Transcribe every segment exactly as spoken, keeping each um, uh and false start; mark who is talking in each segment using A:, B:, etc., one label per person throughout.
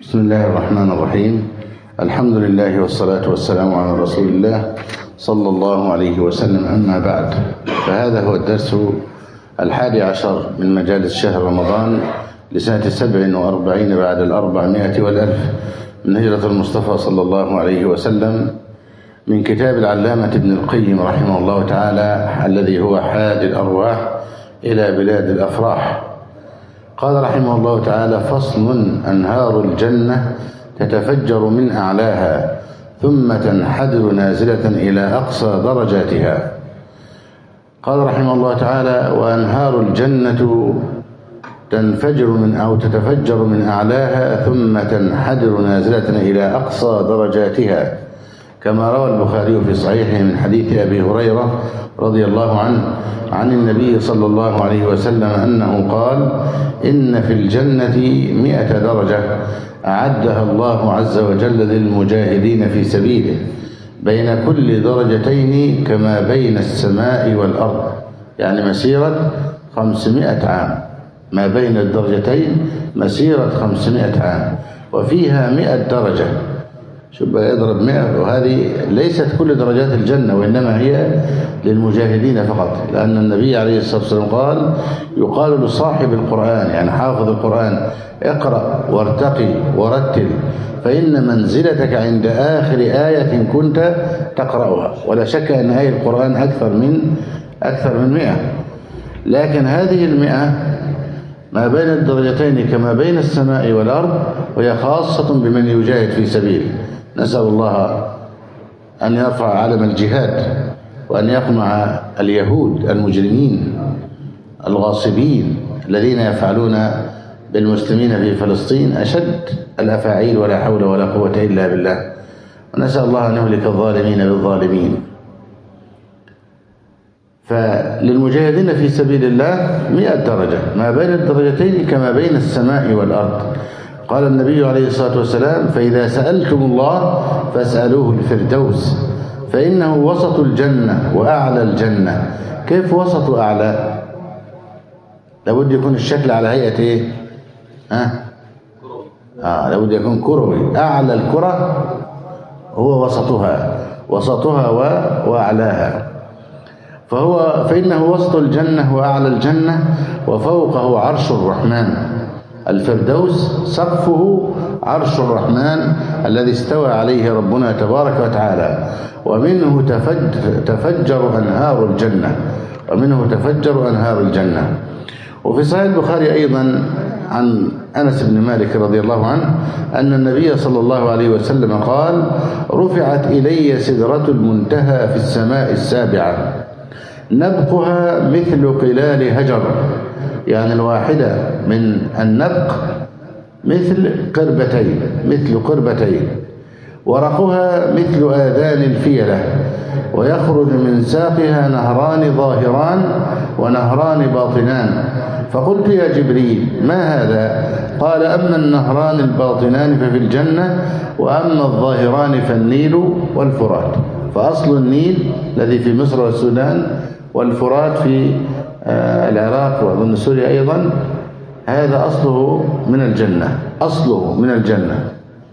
A: بسم الله الرحمن الرحيم. الحمد لله والصلاة والسلام على رسول الله صلى الله عليه وسلم. أما بعد، فهذا هو الدرس الحادي عشر من مجالس شهر رمضان لسنة سبع وأربعين بعد الأربعمائة والألف من هجرة المصطفى صلى الله عليه وسلم، من كتاب العلامة ابن القيم رحمه الله تعالى الذي هو حاد الأرواح إلى بلاد الأفراح. قال رحمه الله تعالى: فصل: أنهار الجنة تتفجر من أعلاها ثم تنحدر نازلة إلى أقصى درجاتها. قال رحمه الله تعالى: وأنهار الجنة تنفجر من أو تتفجر من أعلاها ثم تنحدر نازلة إلى أقصى درجاتها، كما روى البخاري في صحيحه من حديث أبي هريرة رضي الله عنه عن النبي صلى الله عليه وسلم أنه قال: إن في الجنة مئة درجة أعدها الله عز وجل للمجاهدين في سبيله، بين كل درجتين كما بين السماء والأرض، يعني مسيرة خمسمائة عام، ما بين الدرجتين مسيرة خمسمائة عام، وفيها مئة درجة. شوف بقى، يضرب مئة، وهذه ليست كل درجات الجنة، وإنما هي للمجاهدين فقط، لأن النبي عليه الصلاة والسلام قال: يقال لصاحب القرآن، يعني حافظ القرآن: اقرأ وارتقي ورتل، فإن منزلتك عند آخر آية كنت تقرأها. ولا شك أن آية القرآن أكثر من أكثر من مئة، لكن هذه المئة ما بين الدرجتين كما بين السماء والأرض، وهي خاصة بمن يجاهد في سبيله. نسأل الله أن يرفع علم الجهاد، وأن يقمع اليهود المجرمين الغاصبين الذين يفعلون بالمسلمين في فلسطين أشد الأفاعيل، ولا حول ولا قوة إلا بالله. ونسأل الله أن يهلك الظالمين بالظالمين. فللمجاهدين في سبيل الله مئة درجة، ما بين الدرجتين كما بين السماء والأرض. قال النبي عليه الصلاة والسلام: فإذا سألتم الله فاسألوه الفردوس، فإنه وسط الجنة وأعلى الجنة. كيف وسط وأعلى؟ لابد يكون الشكل على هيئة إيه؟ ها؟ آه لابد يكون كروي. أعلى الكرة هو وسطها، وسطها وأعلاها. فهو فإنه وسط الجنة وأعلى الجنة، وفوقه عرش الرحمن. الفردوس سقفه عرش الرحمن الذي استوى عليه ربنا تبارك وتعالى، ومنه تفجر أنهار الجنة ومنه تفجر أنهار الجنة. وفي صحيح البخاري أيضا عن أنس بن مالك رضي الله عنه أن النبي صلى الله عليه وسلم قال: رفعت إلي سدرة المنتهى في السماء السابعة، نبقها مثل قلال هجر، يعني الواحدة من النبق مثل قربتين مثل قربتين ورقها مثل آذان الفيلة، ويخرج من ساقها نهران ظاهران ونهران باطنان. فقلت: يا جبريل، ما هذا؟ قال: أما النهران الباطنان ففي الجنة، وأما الظاهران فالنيل والفرات. فأصل النيل الذي في مصر والسودان، والفرات في العراق وأظن سوريا أيضا، هذا أصله من الجنة أصله من الجنة.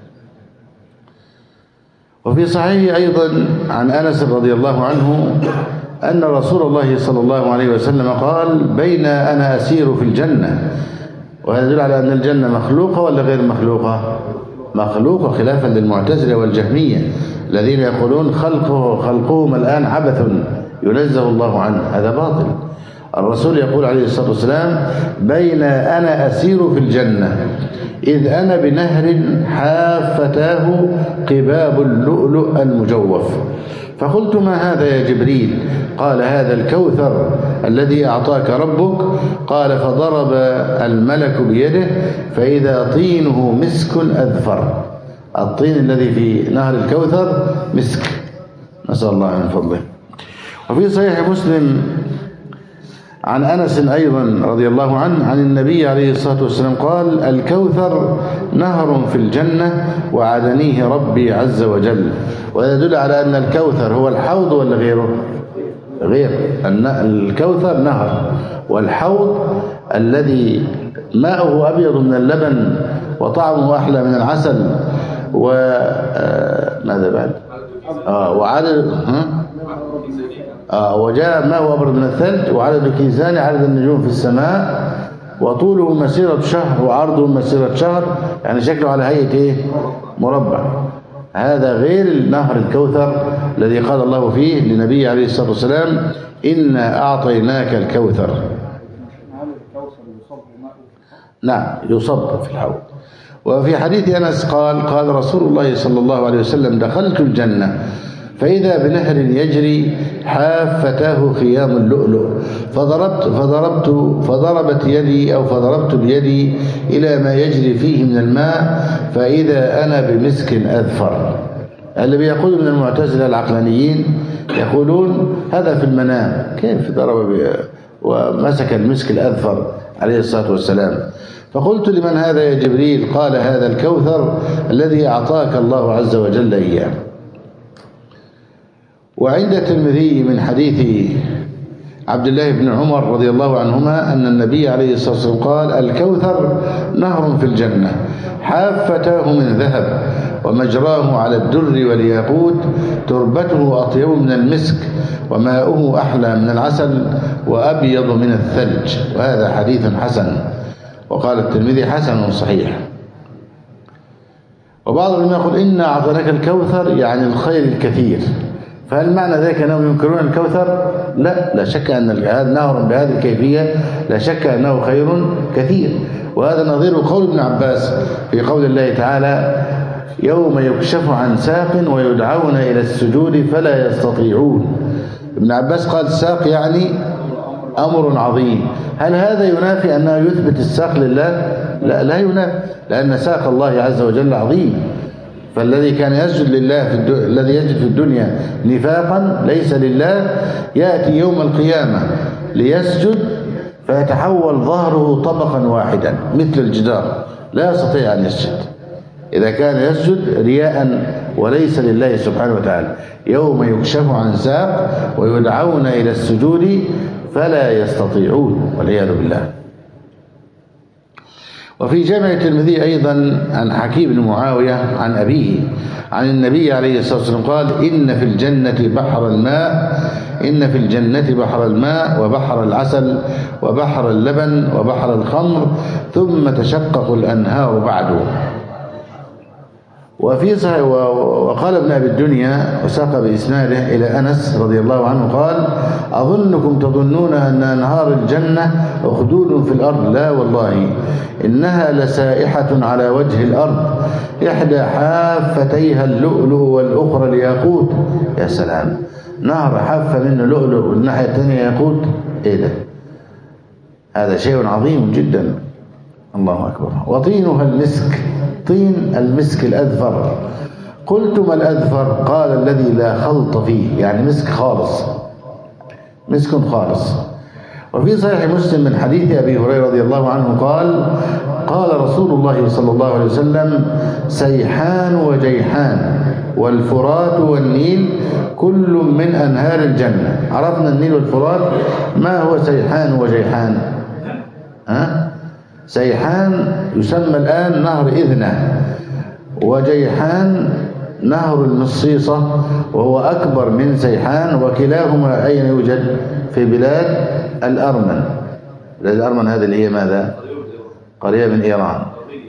A: وفي صحيح أيضا عن أنس رضي الله عنه أن رسول الله صلى الله عليه وسلم قال: بين أنا أسير في الجنة. وهذا يدل على أن الجنة مخلوقة ولا غير مخلوقة؟ مخلوقة، خلافا للمعتزلة والجهمية الذين يقولون خلقه خلقهم الآن عبث ينزه الله عنه. هذا باطل. الرسول يقول عليه الصلاة والسلام: بين أنا أسير في الجنة إذ أنا بنهر حافتاه قباب اللؤلؤ المجوف. فقلت: ما هذا يا جبريل؟ قال: هذا الكوثر الذي أعطاك ربك. قال: فضرب الملك بيده فإذا طينه مسك أذفر. الطين الذي في نهر الكوثر مسك، نسأل الله من فضله. وفي صحيح مسلم عن أنس أيضا رضي الله عنه عن النبي عليه الصلاة والسلام قال: الكوثر نهر في الجنة وعدنيه ربي عز وجل. ويدل على أن الكوثر هو الحوض ولا غيره؟ غير. الكوثر نهر، والحوض الذي ماؤه أبيض من اللبن وطعمه أحلى من العسل، و ماذا بعد؟ آه وعدد ها آه وجاء ماء أبرد من الثلج، وعدد كيزان عدد النجوم في السماء، وطوله مسيرة شهر وعرضه مسيرة شهر، يعني شكله على هيئة إيه؟ مربع. هذا غير نهر الكوثر الذي قال الله فيه لنبي عليه الصلاة والسلام: إنا أعطيناك الكوثر. نعم يصب في الحوض. وفي حديث أنس قال: قال رسول الله صلى الله عليه وسلم: دخلت الجنة فإذا بنهر يجري حافتاه خيام اللؤلؤ، فضربت فضربت فضربت يدي أو فضربت بيدي إلى ما يجري فيه من الماء، فإذا أنا بمسك أذفر. اللي بيقول من المعتزلة العقلانيين يقولون هذا في المنام، كيف ضرب ومسك المسك الأذفر عليه الصلاة والسلام؟ فقلت: لمن هذا يا جبريل؟ قال: هذا الكوثر الذي أعطاك الله عز وجل إياه. وعند الترمذي من حديث عبد الله بن عمر رضي الله عنهما أن النبي عليه الصلاة والسلام قال: الكوثر نهر في الجنة حافتاه من ذهب ومجراه على الدر والياقوت، تربته أطيب من المسك وماؤه أحلى من العسل وأبيض من الثلج. وهذا حديث حسن. وقال الترمذي: حسن صحيح. وبعض العلماء يقول: إنا أعطيناك الكوثر يعني الخير الكثير. فهل معنى ذلك أنهم ينكرون الكوثر؟ لا، لا شك أن هذا نهر بهذه الكيفية لا شك أنه خير كثير. وهذا نظير قول ابن عباس في قول الله تعالى: يوم يكشف عن ساق ويدعون إلى السجود فلا يستطيعون. ابن عباس قال ساق يعني أمر عظيم. هل هذا ينافي أنه يثبت الساق لله؟ لا، لا ينافي، لأن ساق الله عز وجل عظيم. فالذي كان يسجد لله في الدنيا، الذي يسجد في الدنيا نفاقا ليس لله، يأتي يوم القيامة ليسجد فيتحول ظهره طبقا واحدا مثل الجدار، لا يستطيع أن يسجد إذا كان يسجد رياء وليس لله سبحانه وتعالى. يوم يكشف عن ساق ويدعون إلى السجود فلا يستطيعون والعياذ بالله. وفي جامع الترمذي أيضا عن حكيم بن معاوية عن أبيه عن النبي عليه الصلاة والسلام قال: إن في الجنة بحر الماء إن في الجنة بحر الماء وبحر العسل وبحر اللبن وبحر الخمر، ثم تشقق الأنهار بعده. وفي صحيح وقال ابن أبي الدنيا وساق بإسناده إلى أنس رضي الله عنه قال: أظنكم تظنون أن أنهار الجنة أخدود في الأرض، لا والله إنها لسائحة على وجه الأرض، إحدى حافتيها اللؤلؤ والأخرى الياقوت. يا سلام، نهر حافة منه لؤلؤ والناحية الثانية ياقوت، إيه ده؟ هذا شيء عظيم جدا. الله أكبر. وطينها المسك، طين المسك الأذفر. قلت: ما الأذفر؟ قال: الذي لا خلط فيه، يعني مسك خالص، مسك خالص. وفي صحيح مسلم من حديث أبي هريرة رضي الله عنه قال: قال رسول الله صلى الله عليه وسلم: سيحان وجيحان والفرات والنيل كل من أنهار الجنة. عرفنا النيل والفرات، ما هو سيحان وجيحان؟ ها؟ سيحان يسمى الآن نهر إذنة، وجيحان نهر المصيصة وهو أكبر من سيحان، وكلاهما أين يوجد؟ في بلاد الأرمن. بلاد الأرمن هذه اللي هي ماذا؟ قريبة من إيران،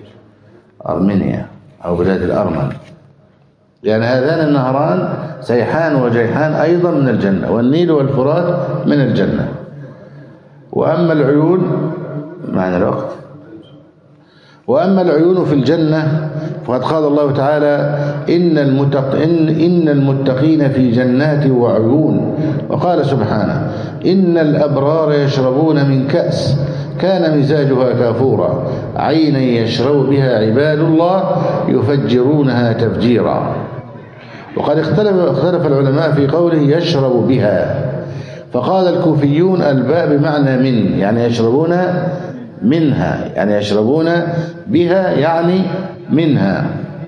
A: أرمينيا أو بلاد الأرمن. يعني هذان النهران سيحان وجيحان أيضا من الجنة، والنيل والفرات من الجنة. وأما العيون معنى الوقت وأما العيون في الجنة فقد قال الله تعالى: إن, المتق... إن... إن المتقين في جنات وعيون. وقال سبحانه: إن الأبرار يشربون من كأس كان مزاجها كافورا عينا يشرب بها عباد الله يفجرونها تفجيرا. وقد اختلف, اختلف العلماء في قوله يشرب بها، فقال الكوفيون: الباء بمعنى من، يعني يشربون منها، يعني يشربون بها يعني منها.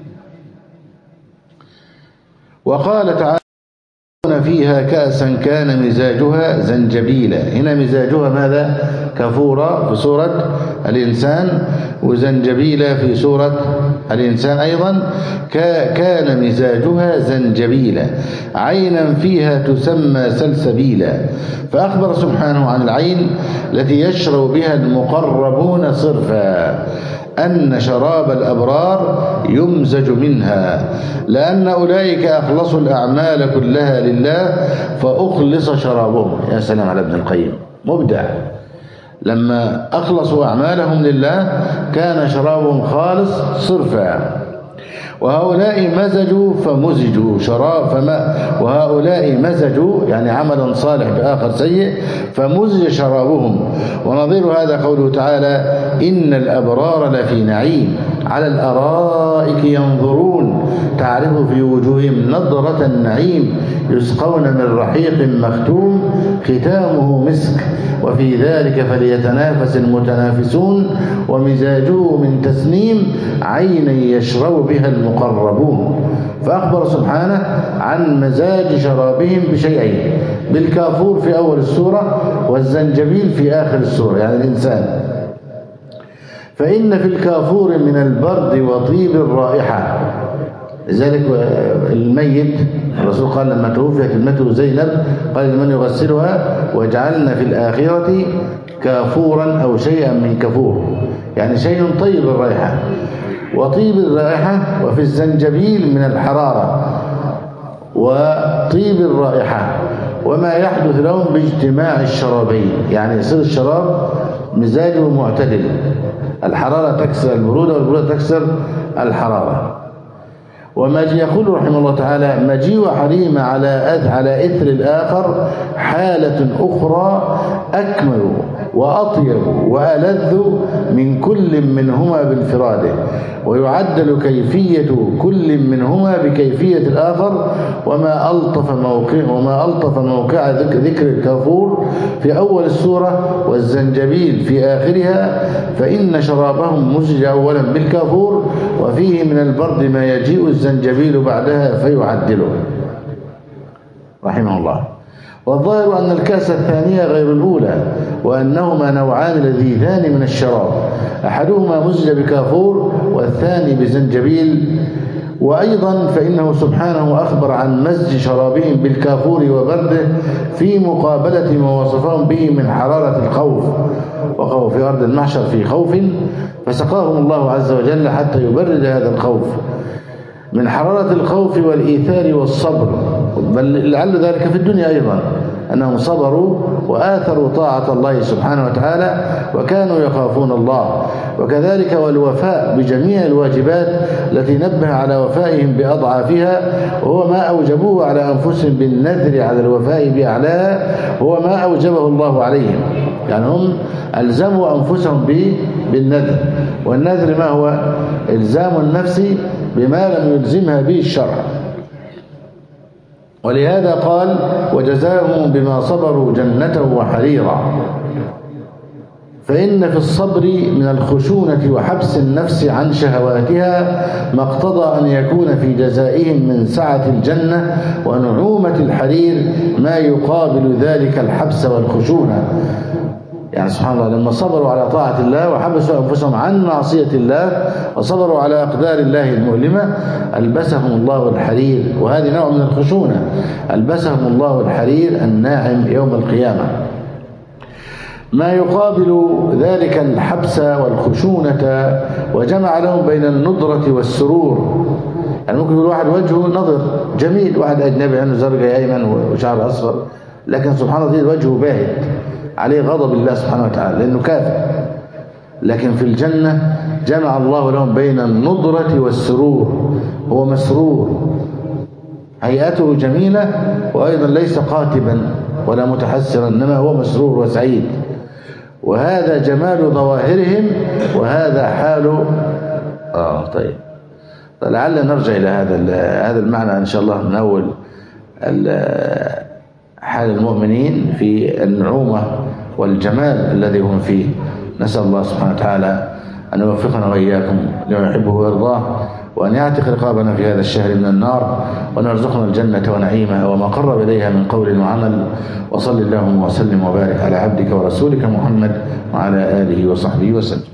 A: وقال تعالى: فيها كأسا كان مزاجها زنجبيلا. هنا مزاجها ماذا؟ كافورا في سورة الإنسان، وزنجبيل في سورة الإنسان أيضا. كان مزاجها زنجبيلا عينا فيها تسمى سلسبيلا. فأخبر سبحانه عن العين التي يشرب بها المقربون صرفا أن شراب الأبرار يمزج منها، لأن أولئك أخلصوا الأعمال كلها لله فأخلص شرابهم. يا سلام على ابن القيم، مبدع. لما أخلصوا أعمالهم لله كان شرابهم خالص صرفا. وهؤلاء مزجوا فمزجوا شراب فما وهؤلاء مزجوا يعني عملا صالح بآخر سيء فمزج شرابهم. ونظير هذا قوله تعالى إن الأبرار لفي نعيم على الأرائك ينظرون تعرف في وجوههم نضرة النعيم يسقون من رحيق مختوم ختامه مسك وفي ذلك فليتنافس المتنافسون ومزاجه من تسنيم عينا يشرب بها المقربون. فأخبر سبحانه عن مزاج شرابهم بشيئين، بالكافور في أول السورة والزنجبيل في آخر السورة يعني الإنسان. فإن في الكافور من البرد وطيب الرائحة، لذلك الميت الرسول قال لما توفيت ابنته زينب قال لمن يغسلها وجعلنا في الآخرة كافورا أو شيئا من كفور، يعني شيء طيب الرائحة وطيب الرائحة. وفي الزنجبيل من الحرارة وطيب الرائحة وما يحدث لهم باجتماع الشرابين، يعني يصير الشراب مزاجه معتدل، الحرارة تكسر البرودة والبرودة تكسر الحرارة. وما يقول رحمه الله تعالى مجيء حريم على على إثر الآخر حالة أخرى أكمل وأطيب وألذ من كل منهما بانفراده، ويعدل كيفية كل منهما بكيفية الآخر. وما ألطف موقع وما ألطف موقع ذكر الكافور في أول السورة والزنجبيل في آخرها، فإن شرابهم مزج أولا بالكافور وفيه من البرد ما يجيء الزنجبيل بعدها فيعدله رحمه الله. والظاهر أن الكأس الثانية غير الأولى، وأنهما نوعان لذيذان من الشراب، أحدهما مزج بكافور والثاني بزنجبيل. وأيضا فإنه سبحانه أخبر عن مزج شرابهم بالكافور وبرده في مقابلة ما وصفهم به من حرارة الخوف، وقعوا في أرض المحشر في خوف فسقاهم الله عز وجل حتى يبرد هذا الخوف من حرارة الخوف والإيثار والصبر. بل لعل ذلك في الدنيا أيضا أنهم صبروا وآثروا طاعة الله سبحانه وتعالى وكانوا يخافون الله. وكذلك والوفاء بجميع الواجبات التي نبه على وفائهم بأضعافها، وهو ما أوجبوه على أنفسهم بالنذر على الوفاء بأعلاها، هو ما أوجبه الله عليهم. يعني هم ألزموا أنفسهم بالنذر، والنذر ما هو؟ إلزام النفس بما لم يلزمها به الشرع. ولهذا قال وجزاهم بما صبروا جنة وحريرا. فإن في الصبر من الخشونة وحبس النفس عن شهواتها ما اقتضى أن يكون في جزائهم من سعة الجنة ونعومة الحرير ما يقابل ذلك الحبس والخشونة. يعني سبحان الله لما صبروا على طاعة الله وحبسوا أنفسهم عن معصية الله وصبروا على أقدار الله المؤلمة ألبسهم الله الحرير، وهذه نوع من الخشونة، ألبسهم الله الحرير الناعم يوم القيامة ما يقابل ذلك الحبس والخشونة، وجمع لهم بين النضرة والسرور. يعني ممكن يقول واحد وجهه نظر جميل، واحد أجنبي عنه زرقاء أيمن وشعر أصفر، لكن سبحان الله وجهه باهت عليه غضب الله سبحانه وتعالى لأنه كافر. لكن في الجنة جمع الله لهم بين النضرة والسرور، هو مسرور هيئته جميلة وأيضا ليس قاتبا ولا متحسرا، إنما هو مسرور وسعيد. وهذا جمال ظواهرهم وهذا حال آه طيب لعل نرجع إلى هذا هذا المعنى إن شاء الله من أول حال المؤمنين في النعومة والجمال الذي هم فيه. نسأل الله سبحانه وتعالى أن يوفقنا وإياكم لما يحبه ويرضاه، وأن يعتق رقابنا في هذا الشهر من النار، وأن يرزقنا الجنة ونعيمها وما قرب إليها من قول وعمل. وصل اللهم وسلم وبارك على عبدك ورسولك محمد وعلى آله وصحبه وسلم.